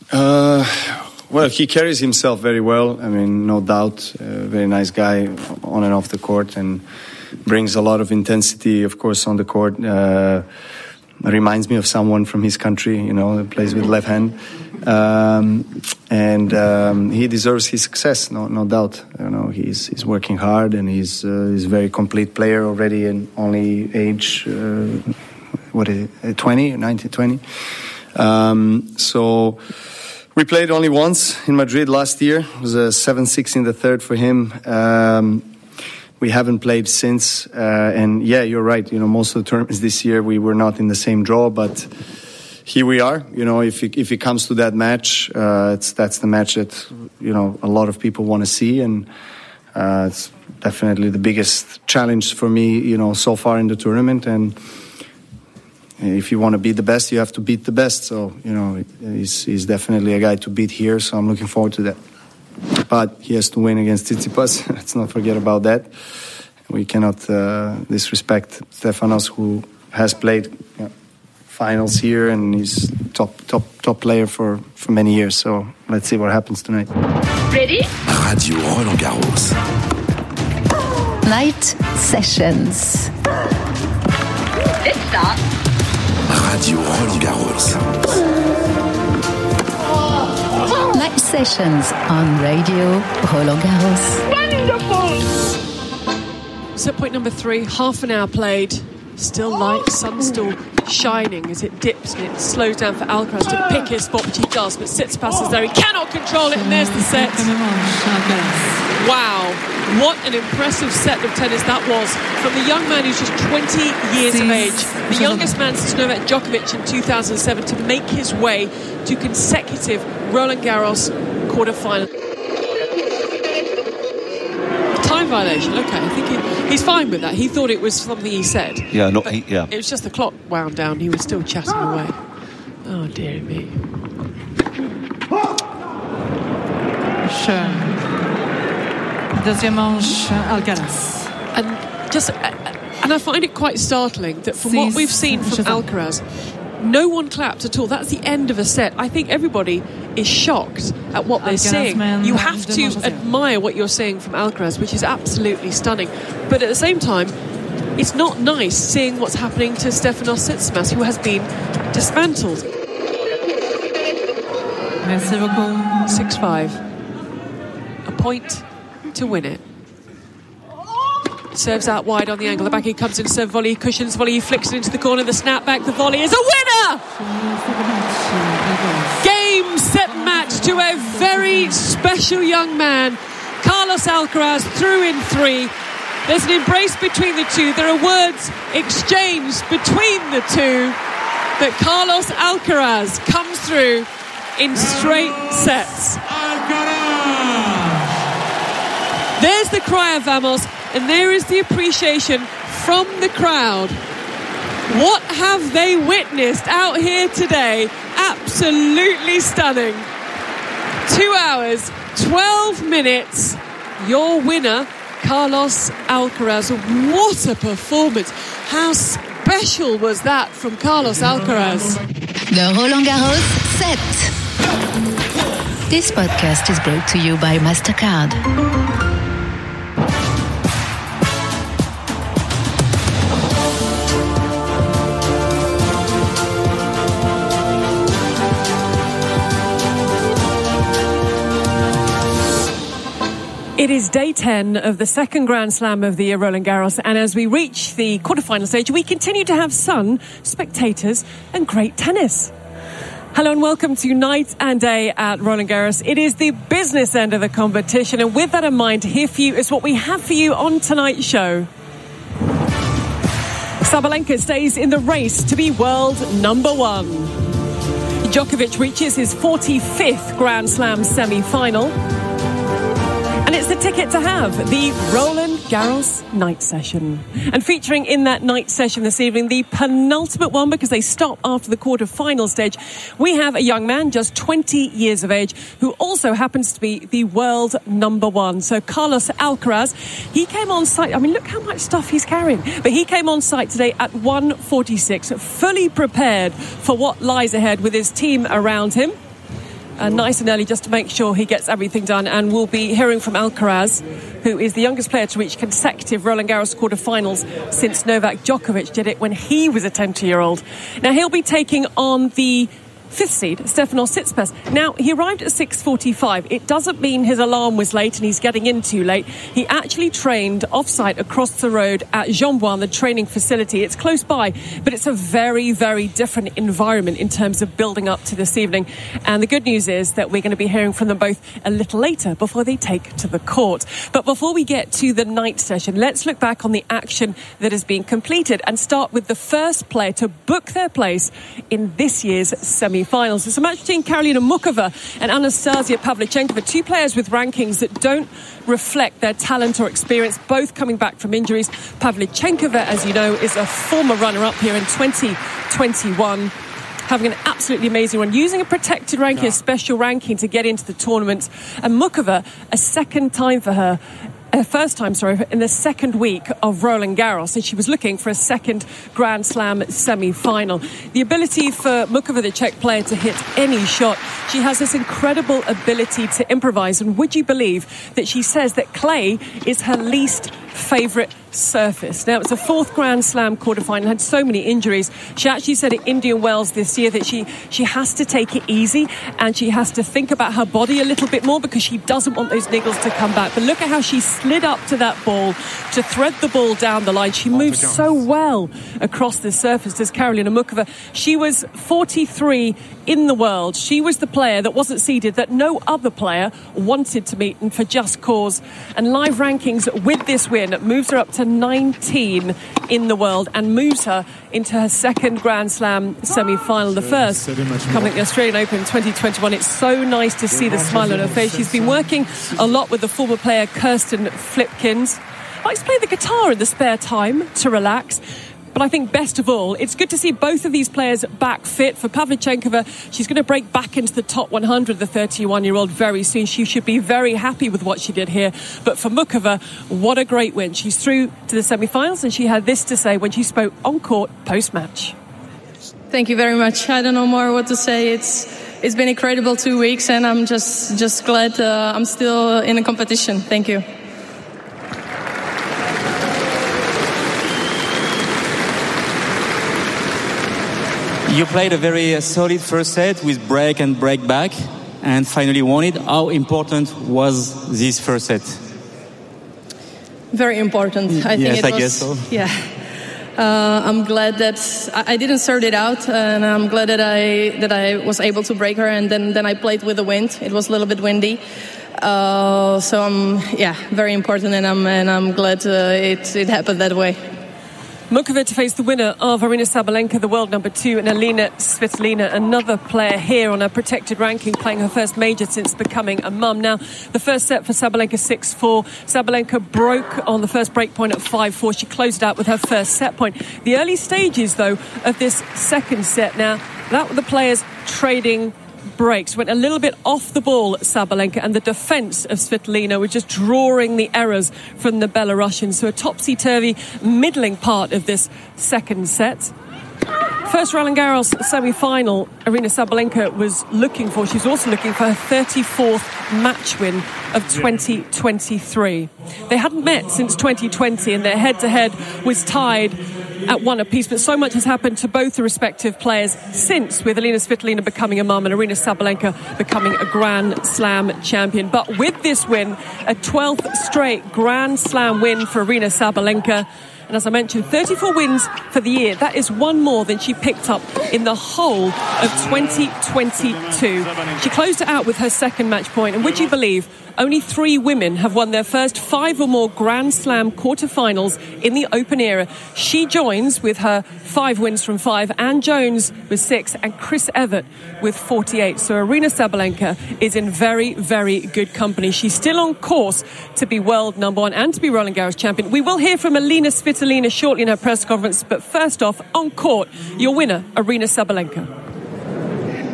Uh, well, he carries himself very well. I mean, no doubt, a very nice guy on and off the court, and brings a lot of intensity, of course, on the court. Uh, reminds me of someone from his country, you know, that plays with left hand. Um, and um, he deserves his success, no, no doubt. You know, he's he's working hard, and he's uh, he's a very complete player already, in only age uh, what is it, twenty, nineteen, twenty. Um, so we played only once in Madrid last year. It was a seven six in the third for him. Um, we haven't played since, uh, and yeah, you're right. You know, most of the tournaments this year we were not in the same draw, but here we are. You know, if it, if it comes to that match, uh, it's that's the match that, you know, a lot of people want to see, and uh, it's definitely the biggest challenge for me, you know, so far in the tournament. And if you want to beat the best, you have to beat the best. So, you know, he's, he's definitely a guy to beat here. So I'm looking forward to that. But he has to win against Tsitsipas. Let's not forget about that. We cannot uh, disrespect Stefanos, who has played, you know, finals here, and he's top top top player for, for many years. So let's see what happens tonight. Ready? Radio Roland Garros. Night sessions. Let's start. Radio Roland Garros. Night sessions on Radio Roland Garros. Wonderful! So point number three, half an hour played. Still light, sun still shining as it dips and it slows down for Alcaraz to pick his spot, which he does, but Tsitsipas is there. He cannot control it, and there's the set. Wow, what an impressive set of tennis that was from the young man who's just twenty years of age, the youngest man since Novak Djokovic in two thousand seven, to make his way to consecutive Roland Garros quarterfinals. Time violation. Okay, I think he, he's fine with that. He thought it was something he said. Yeah, not he, yeah. It was just the clock wound down. He was still chatting away. Oh dear me. Deuxième manche, Alcaraz. And just, and I find it quite startling that from what we've seen from Alcaraz, no one clapped at all. That's the end of a set. I think everybody is shocked at what they're seeing. You have to admire what you're seeing from Alcaraz, which is absolutely stunning. But at the same time, it's not nice seeing what's happening to Stefanos Tsitsipas, who has been dismantled. Merci beaucoup. six five. A point to win it. Serves out wide on the angle. The back, he comes in, serve volley, cushions volley, he flicks it into the corner, the snap back, the volley is a winner! Game, set, match to a very special young man. Carlos Alcaraz through in three. There's an embrace between the two. There are words exchanged between the two. But Carlos Alcaraz comes through in straight sets. There's the cry of Vamos, and there is the appreciation from the crowd. What have they witnessed out here today? Absolutely stunning. Two hours, twelve minutes. Your winner, Carlos Alcaraz. What a performance. How special was that from Carlos Alcaraz? The Roland Garros set. This podcast is brought to you by MasterCard. It is day ten of the second Grand Slam of the year, Roland Garros, and as we reach the quarterfinal stage, we continue to have sun, spectators, and great tennis. Hello and welcome to Night and Day at Roland Garros. It is the business end of the competition, and with that in mind, here for you is what we have for you on tonight's show. Sabalenka stays in the race to be world number one. Djokovic reaches his forty-fifth Grand Slam semi-final. And it's the ticket to have, the Roland Garros night session. And featuring in that night session this evening, the penultimate one, because they stop after the quarter-final stage, we have a young man, just twenty years of age, who also happens to be the world number one. So Carlos Alcaraz, he came on site, I mean, look how much stuff he's carrying. But he came on site today at one forty-six, fully prepared for what lies ahead with his team around him. uh, nice and early just to make sure he gets everything done. And we'll be hearing from Alcaraz, who is the youngest player to reach consecutive Roland Garros quarterfinals since Novak Djokovic did it when he was a twenty-year-old. Now, he'll be taking on the fifth seed, Stefanos Tsitsipas. Now, he arrived at six forty-five. It doesn't mean his alarm was late and he's getting in too late. He actually trained off-site across the road at Jean-Bouin, the training facility. It's close by, but it's a very, very different environment in terms of building up to this evening. And the good news is that we're going to be hearing from them both a little later before they take to the court. But before we get to the night session, let's look back on the action that has been completed and start with the first player to book their place in this year's semi finals. It's a match between Karolina Muchova and Anastasia Pavlyuchenkova, two players with rankings that don't reflect their talent or experience, both coming back from injuries. Pavlyuchenkova, as you know, is a former runner-up here in twenty twenty-one, having an absolutely amazing run, using a protected ranking, yeah. a special ranking to get into the tournament. And Muchova, a second time for her, her first time, sorry, in the second week of Roland Garros, and she was looking for a second Grand Slam semi-final. The ability for Muchova, the Czech player, to hit any shot. She has this incredible ability to improvise, and would you believe that she says that clay is her least favourite surface. Now, it's a fourth Grand Slam quarterfinal, had so many injuries. She actually said at Indian Wells this year that she, she has to take it easy and she has to think about her body a little bit more because she doesn't want those niggles to come back. But look at how she slid up to that ball to thread the ball down the line. She moves so well across the surface, does Karolina Muchova. She was forty-three in the world. She was the player that wasn't seeded, that no other player wanted to meet, and for just cause. And live rankings with this win moves her up to nineteen in the world and moves her into her second Grand Slam semi-final, the first coming at the Australian Open twenty twenty-one. It's so nice to see the smile on her face. She's been working a lot with the former player Kirsten Flipkins. Likes to play the guitar in the spare time to relax. But I think best of all, it's good to see both of these players back fit. For Pavlyuchenkova, she's going to break back into the top one hundred, the thirty-one-year-old, very soon. She should be very happy with what she did here. But for Muchova, what a great win. She's through to the semi-finals, and she had this to say when she spoke on court post-match. Thank you very much. I don't know more what to say. It's it's been incredible two weeks, and I'm just, just glad uh, I'm still in a competition. Thank you. You played a very uh, solid first set with break and break back and finally won it. How important was this first set? Very important. I yes, think it I was, guess so. Yeah. Uh, I'm glad that I, I didn't start it out, and I'm glad that I that I was able to break her, and then, then I played with the wind. It was a little bit windy. Uh, so I'm yeah, very important, and I'm and I'm glad uh, it it happened that way. Muchova to face the winner of Aryna Sabalenka, the world number two, and Alina Svitolina, another player here on a protected ranking, playing her first major since becoming a mum. Now, the first set for Sabalenka, six four. Sabalenka broke on the first break point at five four. She closed out with her first set point. The early stages, though, of this second set, now, that were the players trading breaks, went a little bit off the ball at Sabalenka, and the defence of Svitolina was just drawing the errors from the Belarusians. So a topsy-turvy, middling part of this second set. First Roland Garros semi-final, Aryna Sabalenka was looking for, she's also looking for her thirty-fourth match win of twenty twenty-three. They hadn't met since twenty twenty, and their head-to-head was tied at one apiece, but so much has happened to both the respective players since, with Alina Svitolina becoming a mum and Aryna Sabalenka becoming a Grand Slam champion. But with this win, a twelfth straight Grand Slam win for Aryna Sabalenka. And as I mentioned, thirty-four wins for the year. That is one more than she picked up in the whole of twenty twenty-two. She closed it out with her second match point. And would you believe, only three women have won their first five or more Grand Slam quarterfinals in the Open era. She joins with her five wins from five, Anne Jones with six, and Chris Evert with forty-eight. So Aryna Sabalenka is in very, very good company. She's still on course to be world number one and to be Roland Garros champion. We will hear from Alina Svitolina shortly in her press conference, but first off, on court, your winner, Aryna Sabalenka.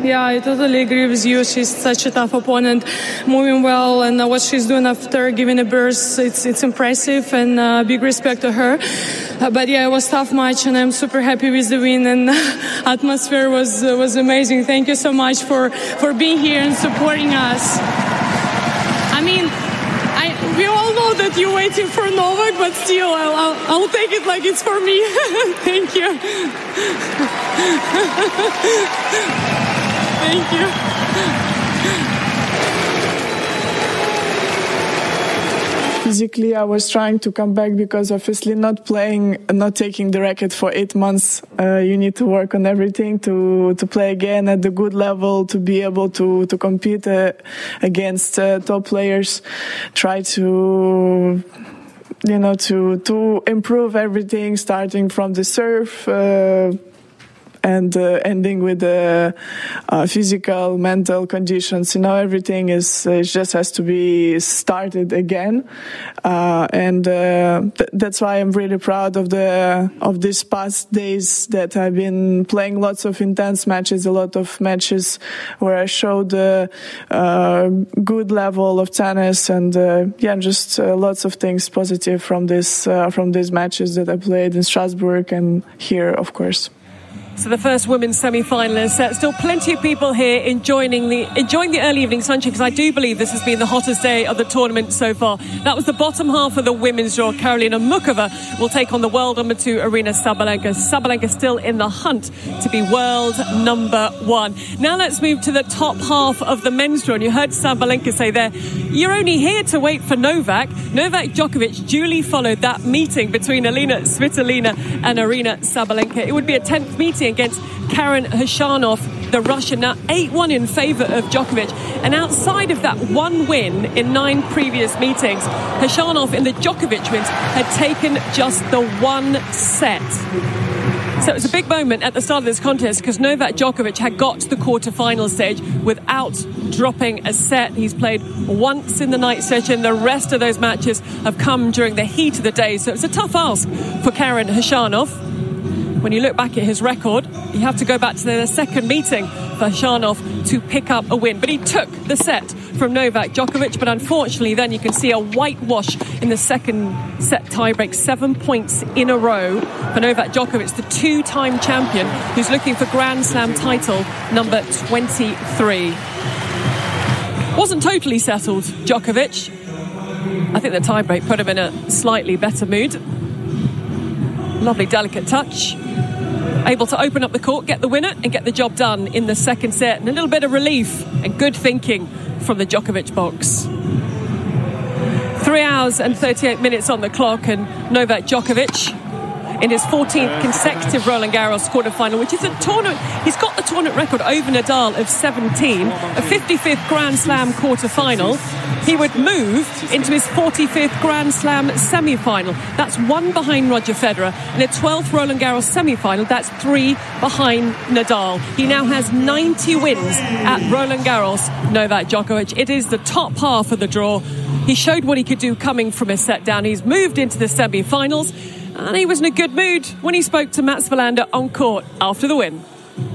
yeah, I totally agree with you. She's such a tough opponent, moving well, and uh, what she's doing after giving a burst, it's it's impressive, and uh, big respect to her. Uh, but yeah, it was a tough match, and I'm super happy with the win, and atmosphere was uh, was amazing. Thank you so much for, for being here and supporting us. I mean, I, we all know that you're waiting for Novak, but still, I'll, I'll, I'll take it like it's for me. Thank you. Thank you. Physically, I was trying to come back because obviously not playing, not taking the racket for eight months, uh, you need to work on everything to, to play again at the good level, to be able to, to compete uh, against uh, top players, try to, you know, to, to improve everything, starting from the serve, uh, and uh, ending with the uh, physical, mental conditions. You know, everything is it just has to be started again, uh, and uh, th- that's why I'm really proud of the of these past days that I've been playing lots of intense matches, a lot of matches where I showed a uh, good level of tennis, and uh, yeah, just uh, lots of things positive from this uh, from these matches that I played in Strasbourg and here, of course. So the first women's semi-finalists. Uh, still plenty of people here enjoying the enjoying the early evening sunshine, because I do believe this has been the hottest day of the tournament so far. That was the bottom half of the women's draw. Karolina Muchova will take on the world number two, Aryna Sabalenka. Sabalenka still in the hunt to be world number one. Now let's move to the top half of the men's draw. And you heard Sabalenka say there, you're only here to wait for Novak. Novak Djokovic duly followed that meeting between Alina Svitolina and Aryna Sabalenka. It would be a tenth meeting against Karen Khachanov, the Russian, now eight one in favour of Djokovic. And outside of that one win in nine previous meetings, Khachanov in the Djokovic wins had taken just the one set. So it was a big moment at the start of this contest because Novak Djokovic had got to the quarter-final stage without dropping a set. He's played once in the night session. The rest of those matches have come during the heat of the day. So it's a tough ask for Karen Khachanov. When you look back at his record, you have to go back to their second meeting for Khachanov to pick up a win. But he took the set from Novak Djokovic, but unfortunately then you can see a whitewash in the second set tiebreak. Seven points in a row for Novak Djokovic, the two-time champion who's looking for Grand Slam title number twenty-three. Wasn't totally settled, Djokovic. I think the tiebreak put him in a slightly better mood. Lovely delicate touch. Able to open up the court, get the winner and get the job done in the second set. And a little bit of relief and good thinking from the Djokovic box. Three hours and thirty-eight minutes on the clock, and Novak Djokovic in his fourteenth consecutive Roland Garros quarterfinal, which is a tournament. He's got the tournament record over Nadal of seventeen, a fifty-fifth Grand Slam quarterfinal. He would move into his forty-fifth Grand Slam semi-final. That's one behind Roger Federer. In a twelfth Roland Garros semi-final, that's three behind Nadal. He now has ninety wins at Roland Garros, Novak Djokovic. It is the top half of the draw. He showed what he could do coming from a set down. He's moved into the semi-finals, and he was in a good mood when he spoke to Mats Wilander on court after the win.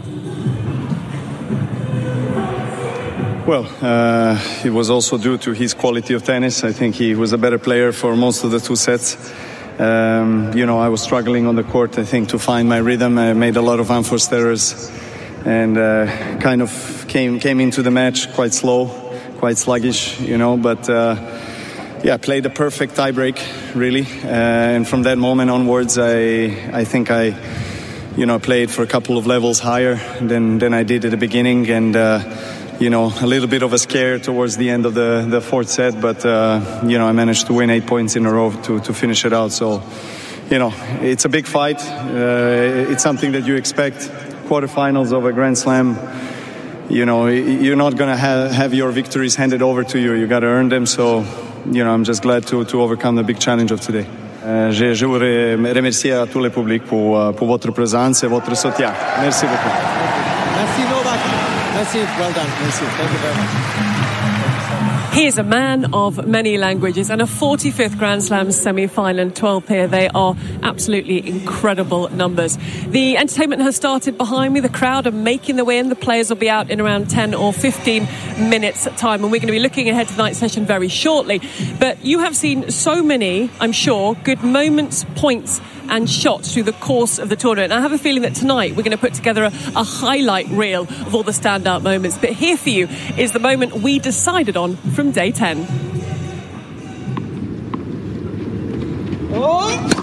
Well, uh, it was also due to his quality of tennis. I think he was a better player for most of the two sets. Um, you know, I was struggling on the court, I think, to find my rhythm. I made a lot of unforced errors and uh, kind of came came into the match quite slow, quite sluggish, you know, but uh, yeah, played a perfect tiebreak, really. Uh, and from that moment onwards, I I think I, you know, played for a couple of levels higher than, than I did at the beginning. And, uh, you know, a little bit of a scare towards the end of the, the fourth set. But, uh, you know, I managed to win eight points in a row to, to finish it out. So, you know, it's a big fight. Uh, it's something that you expect. Quarterfinals of a Grand Slam. You know, you're not going to ha- have your victories handed over to you. You got to earn them. So, you know, I'm just glad to, to overcome the big challenge of today. Euh, je, je voudrais remercier à tout le public pour, uh, pour votre présence et votre soutien. Merci beaucoup. Merci Novak. Merci. Well done. Merci. Thank you very much. He is a man of many languages and a forty-fifth Grand Slam semi-final and twelfth here. They are absolutely incredible numbers. The entertainment has started behind me. The crowd are making the way in. The players will be out in around ten or fifteen minutes time, and we're going to be looking ahead to tonight's session very shortly. But you have seen so many, I'm sure, good moments, points and shots through the course of the tournament. And I have a feeling that tonight we're going to put together a, a highlight reel of all the standout moments. But here for you is the moment we decided on from day ten. Oh.